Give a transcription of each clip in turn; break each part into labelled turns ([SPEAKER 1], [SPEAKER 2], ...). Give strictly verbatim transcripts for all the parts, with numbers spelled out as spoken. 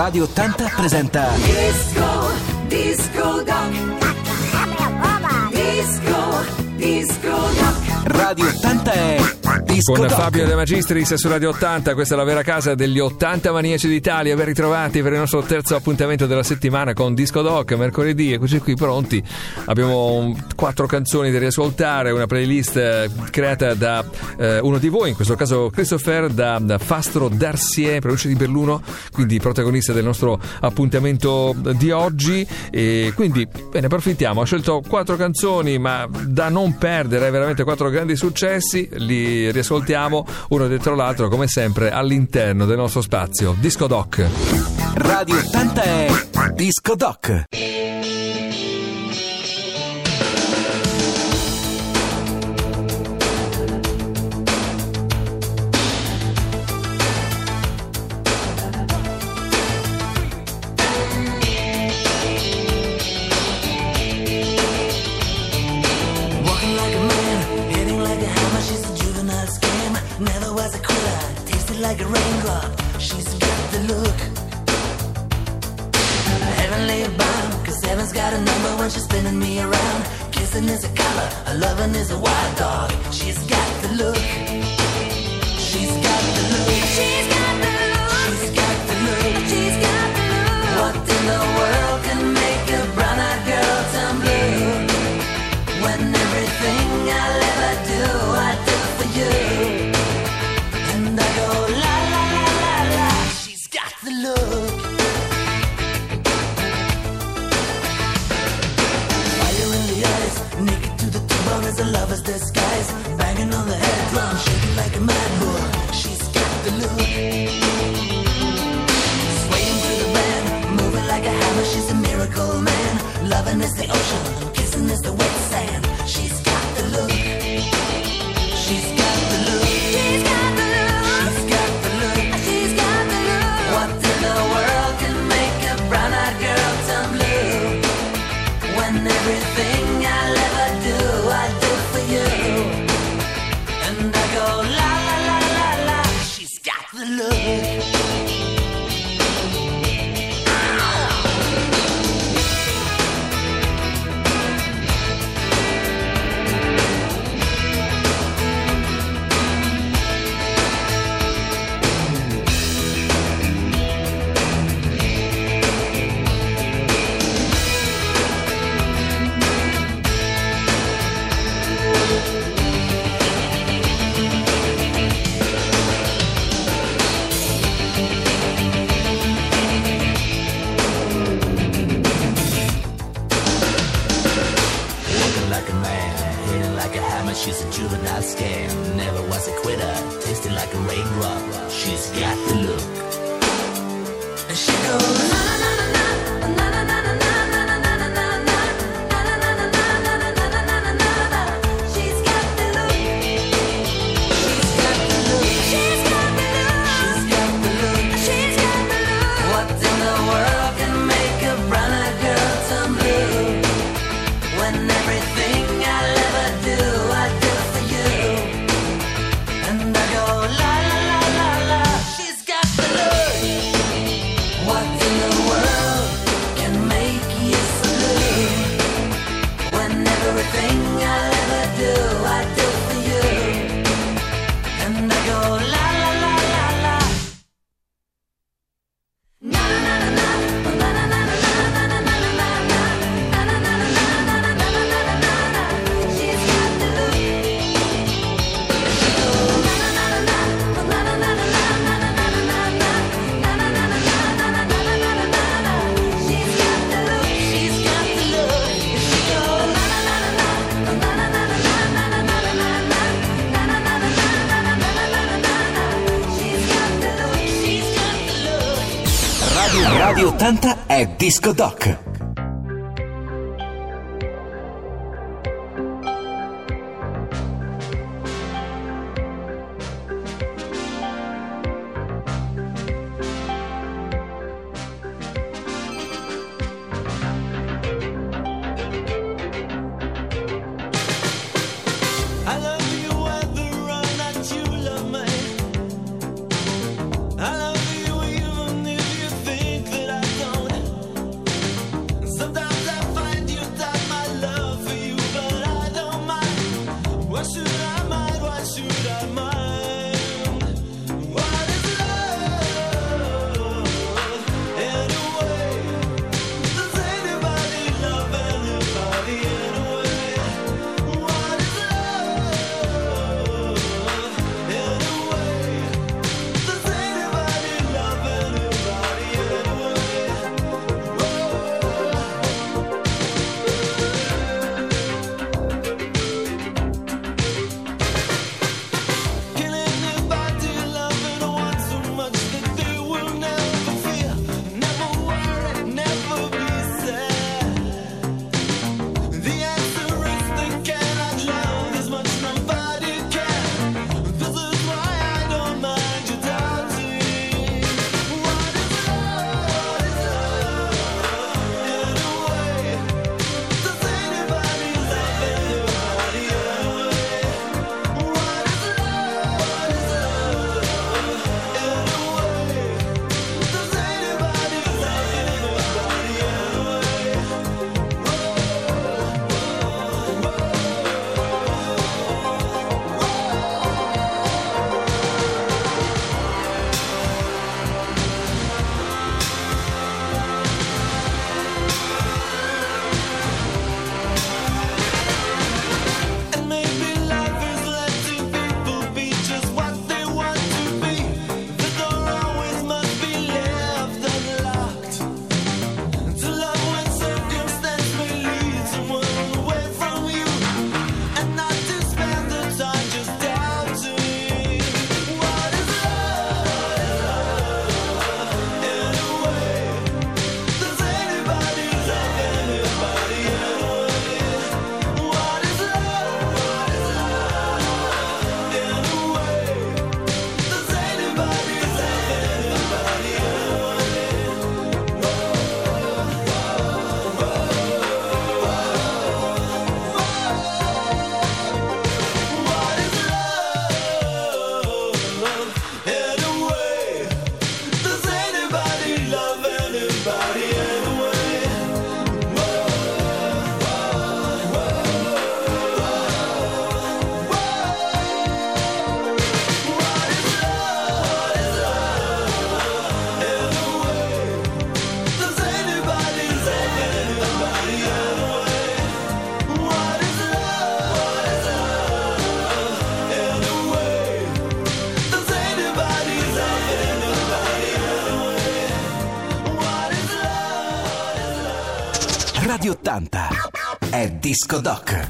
[SPEAKER 1] Radio ottanta presenta
[SPEAKER 2] Disco, Disco Doc. Disco, Disco Doc.
[SPEAKER 1] Radio ottanta è Disco
[SPEAKER 3] Con
[SPEAKER 1] Doc.
[SPEAKER 3] Fabio De Magistris su Radio ottanta, questa è la vera casa degli ottanta maniaci d'Italia. Ben ritrovati per il nostro terzo appuntamento della settimana con Disco Doc. Mercoledì, eccoci qui pronti. Abbiamo quattro canzoni da riascoltare, una playlist eh, creata da eh, uno di voi, in questo caso Christopher, da, da Fastro Darcier, provincia di Belluno, quindi protagonista del nostro appuntamento di oggi. E quindi, bene, approfittiamo. Ha scelto quattro canzoni, ma da non perdere, veramente quattro grandi successi. Li riascoltiamo uno dietro l'altro, come sempre, all'interno del nostro spazio Disco Doc.
[SPEAKER 1] Radio ottanta è Disco Doc.
[SPEAKER 4] Like a raindrop, she's got the look. Heavenly bound, cause heaven's got a number when she's spinning me around. Kissing is a color, a loving is a wild dog. She's got the look. She's got the look. She's got the look. She's got the look. She's got the look. What in the world can make a brown-eyed girl turn blue? When everything I'll ever do, I do for you. And I go la la la la la. She's got the look. Fire in the eyes, naked to the bone as a lover's disguise. Banging on the head drum, shaking like a mad bull. She's got the look. Swaying through the band, moving like a hammer. She's a miracle man. Loving is the ocean, kissing is the wet sand. She's got the look. She's got the look. She's got the look. She's got the look. She's got the look. What in the world can make a brown-eyed girl turn blue? When everything I'll ever do, I do for you. And I go la la la la la. She's got the look. She's a juvenile scam, never was a quitter, tasting like a raindrop. She's got the look. And she goes na na na na na na na na na na na na na. She's got the look. She's got the look. She's got the look. She's got the look. She's got the look. What in the world can make a brown-eyed girl turn blue? When everything I'll ever do, I do for you. And I go la la la la la. She's got the look. What in the world can make you so blue? When everything I'll ever do, I do for you. And I go la la la la la. Na na na na na na na na na na na na na na na na na. She's got the look. She goes na na na na na na na na na na na na na na. She's got the look. She's got the look. She goes na na na na na na na na na na na na na. She's got the look. She's got the look.
[SPEAKER 1] Radio, Radio ottanta è Disco Doc.
[SPEAKER 5] I love you whether or not you love me. I love you even if you think that
[SPEAKER 1] Radio ottanta è Disco Doc.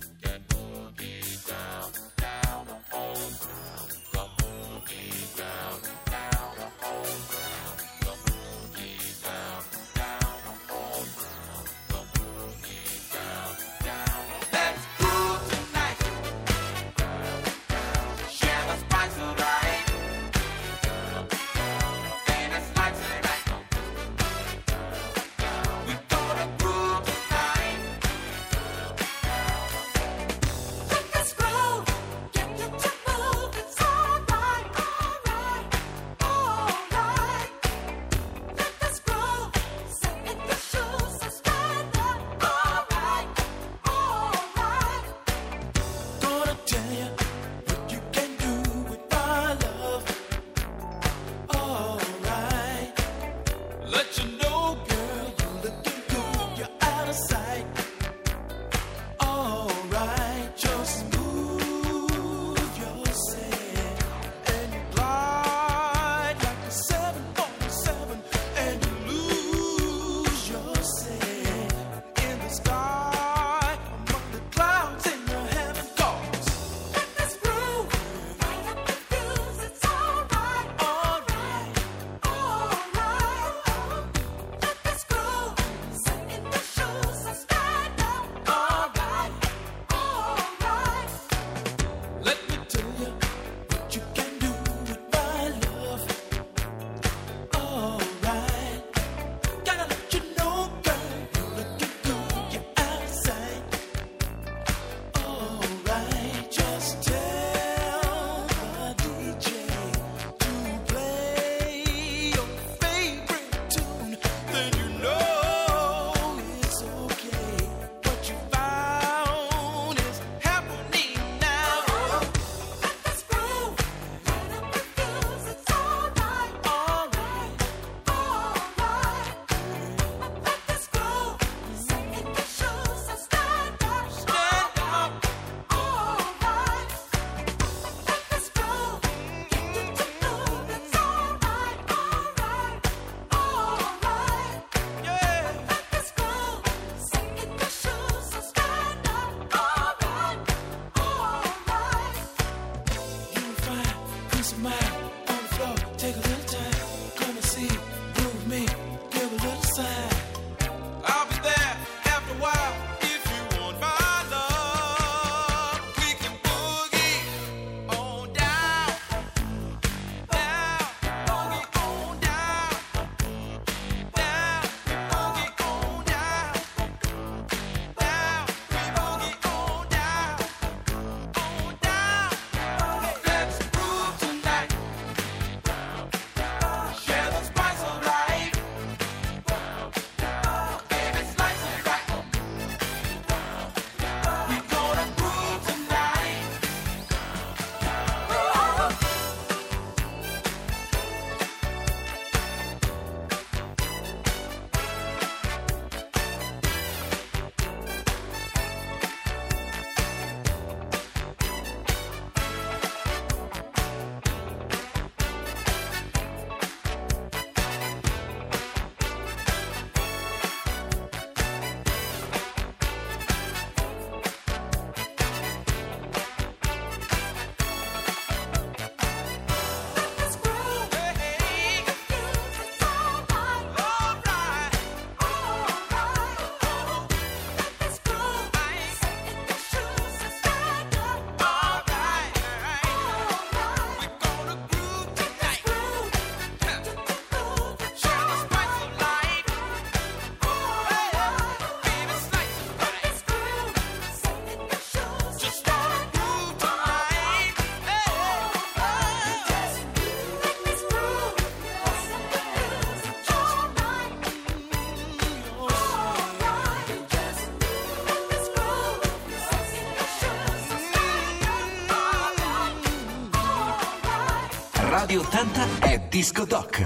[SPEAKER 1] Radio ottanta è Disco Doc.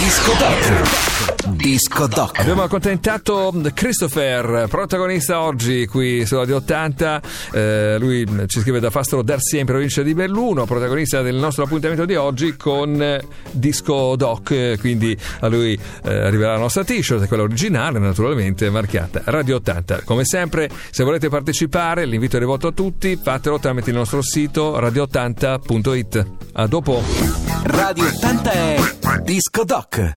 [SPEAKER 1] Disco Doc. Disco Doc.
[SPEAKER 3] Abbiamo accontentato Christopher, protagonista oggi qui su Radio ottanta. Eh, lui ci scrive da Fastro d'Arsi in provincia di Belluno, protagonista del nostro appuntamento di oggi con Disco Doc. Quindi a lui eh, arriverà la nostra t-shirt, quella originale naturalmente, marchiata Radio ottanta. Come sempre, se volete partecipare, l'invito è rivolto a tutti, fatelo tramite il nostro sito radio ottanta punto it. A dopo.
[SPEAKER 1] Radio ottanta è Disco Doc.